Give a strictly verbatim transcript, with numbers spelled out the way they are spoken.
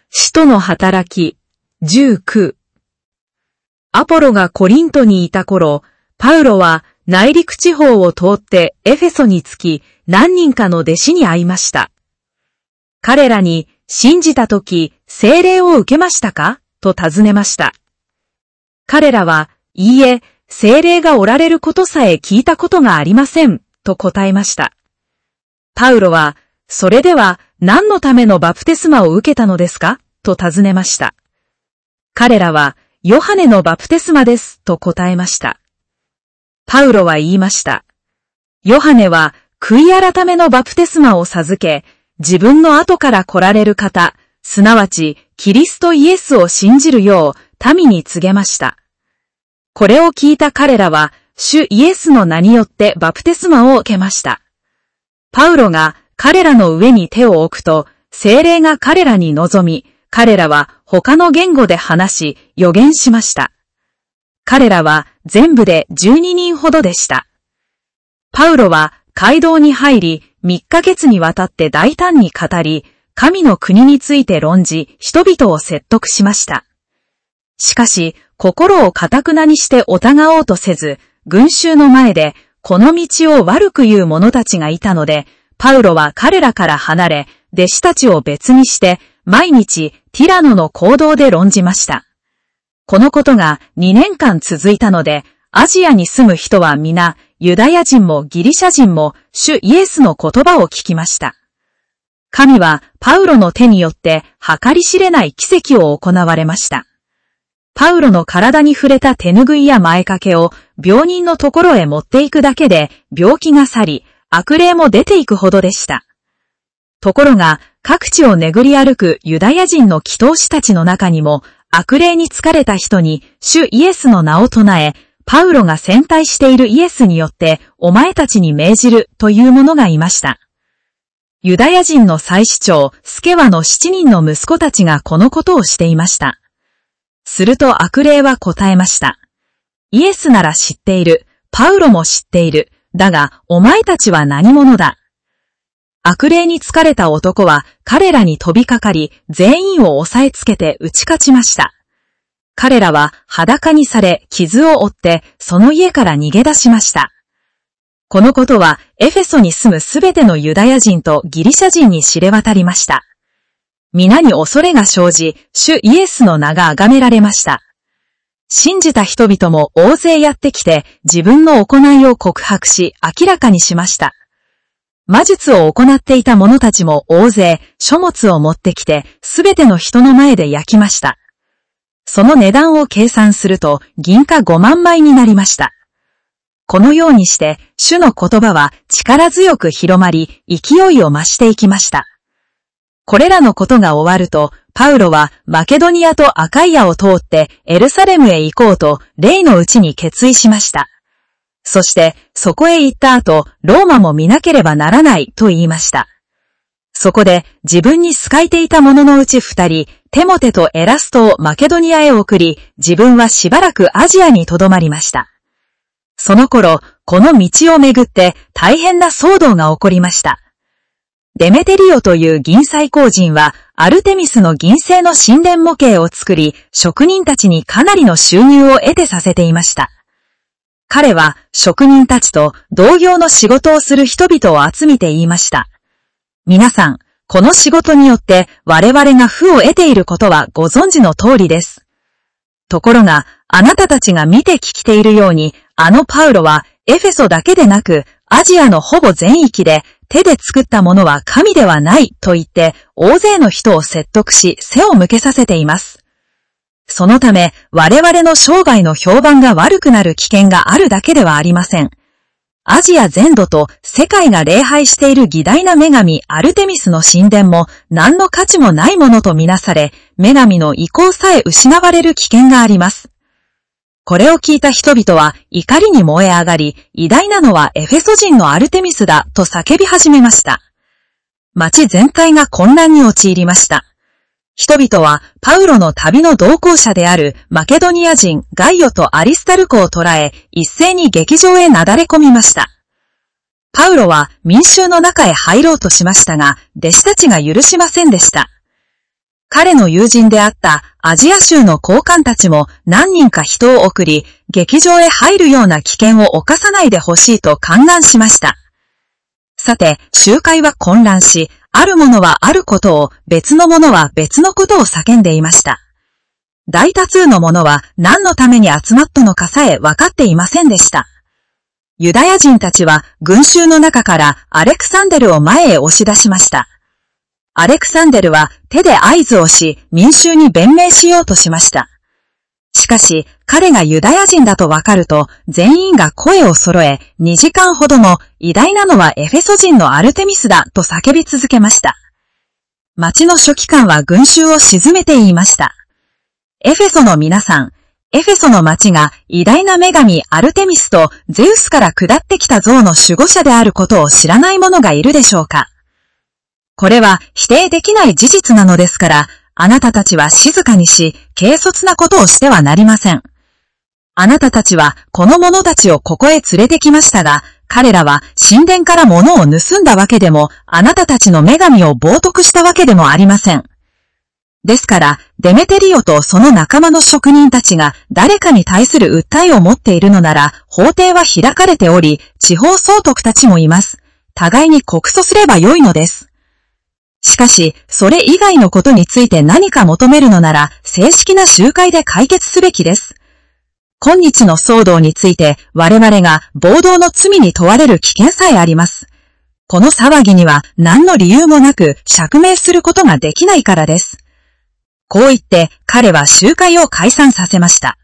使徒の働き、じゅうきゅう。アポロがコリントにいた頃、パウロは内陸地方を通ってエフェソに着き、何人かの弟子に会いました。彼らに、信じたとき、聖霊を受けましたかと尋ねました。彼らは、いいえ、聖霊がおられることさえ聞いたことがありません、と答えました。パウロは、それでは何のためのバプテスマを受けたのですかと尋ねました。彼らは、ヨハネのバプテスマです、と答えました。パウロは言いました。ヨハネは、悔い改めのバプテスマを授け、自分の後から来られる方、すなわち、キリストイエスを信じるよう、民に告げました。これを聞いた彼らは、主イエスの名によってバプテスマを受けました。パウロが彼らの上に手を置くと、聖霊が彼らに臨み、彼らは他の言語で話し、預言しました。彼らは全部でじゅうににんほどでした。パウロは街道に入り、三ヶ月にわたって大胆に語り、神の国について論じ、人々を説得しました。しかし、心を堅くなにして疑おうとせず、群衆の前で、この道を悪く言う者たちがいたので、パウロは彼らから離れ、弟子たちを別にして、毎日ティラノの講堂で論じました。このことがにねんかん続いたので、アジアに住む人は皆、ユダヤ人もギリシャ人も主イエスの言葉を聞きました。神はパウロの手によって計り知れない奇跡を行われました。パウロの体に触れた手ぬぐいや前掛けを病人のところへ持っていくだけで病気が去り、悪霊も出ていくほどでした。ところが各地を巡り歩くユダヤ人の祈祷師たちの中にも悪霊に疲れた人に主イエスの名を唱え、パウロが選対しているイエスによってお前たちに命じるという者がいました。ユダヤ人の祭司長スケワの七人の息子たちがこのことをしていました。すると悪霊は答えました。イエスなら知っている。パウロも知っている。だが、お前たちは何者だ。悪霊に疲れた男は彼らに飛びかかり、全員を押さえつけて打ち勝ちました。彼らは裸にされ、傷を負って、その家から逃げ出しました。このことは、エフェソに住むすべてのユダヤ人とギリシャ人に知れ渡りました。皆に恐れが生じ、主イエスの名が崇められました。信じた人々も大勢やってきて、自分の行いを告白し、明らかにしました。魔術を行っていた者たちも大勢、書物を持ってきて、すべての人の前で焼きました。その値段を計算すると、銀貨ごまんまいになりました。このようにして、主の言葉は力強く広まり、勢いを増していきました。これらのことが終わると、パウロはマケドニアとアカイアを通ってエルサレムへ行こうと、霊のうちに決意しました。そして、そこへ行った後、ローマも見なければならないと言いました。そこで、自分に仕えていた者のうち二人、テモテとエラストをマケドニアへ送り、自分はしばらくアジアに留まりました。その頃、この道をめぐって大変な騒動が起こりました。デメテリオという銀細工人は、アルテミスの銀製の神殿模型を作り、職人たちにかなりの収入を得てさせていました。彼は、職人たちと同業の仕事をする人々を集めて言いました。皆さん、この仕事によって我々が富を得ていることはご存知の通りです。ところが、あなたたちが見て聞きているように、あのパウロは、エフェソだけでなく、アジアのほぼ全域で、手で作ったものは神ではないと言って、大勢の人を説得し、背を向けさせています。そのため、我々の生涯の評判が悪くなる危険があるだけではありません。アジア全土と世界が礼拝している偉大な女神アルテミスの神殿も何の価値もないものとみなされ、女神の意向さえ失われる危険があります。これを聞いた人々は怒りに燃え上がり、偉大なのはエフェソ人のアルテミスだと叫び始めました。町全体が混乱に陥りました。人々はパウロの旅の同行者であるマケドニア人ガイオとアリスタルコを捕らえ、一斉に劇場へなだれ込みました。パウロは民衆の中へ入ろうとしましたが、弟子たちが許しませんでした。 彼の友人であったアジア州の高官たちも何人か人を送り、劇場へ入るような危険を冒さないでほしいと懇願しました。さて、集会は混乱し、ある者はあることを、別の者は別のことを叫んでいました。大多数の者は何のために集まったのかさえ分かっていませんでした。ユダヤ人たちは群衆の中からアレクサンデルを前へ押し出しました。アレクサンデルは手で合図をし、民衆に弁明しようとしました。しかし、彼がユダヤ人だとわかると、全員が声を揃え、にじかんほども、偉大なのはエフェソ人のアルテミスだと叫び続けました。町の書記官は群衆を鎮めて言いました。エフェソの皆さん、エフェソの町が偉大な女神アルテミスとゼウスから下ってきた像の守護者であることを知らない者がいるでしょうか。これは否定できない事実なのですから、あなたたちは静かにし、軽率なことをしてはなりません。あなたたちはこの者たちをここへ連れてきましたが、彼らは神殿から物を盗んだわけでも、あなたたちの女神を冒涜したわけでもありません。ですから、デメテリオとその仲間の職人たちが誰かに対する訴えを持っているのなら、法廷は開かれており、地方総督たちもいます。互いに告訴すればよいのです。しかし、それ以外のことについて何か求めるのなら、正式な集会で解決すべきです。今日の騒動について、我々が暴動の罪に問われる危険さえあります。この騒ぎには何の理由もなく釈明することができないからです。こう言って彼は集会を解散させました。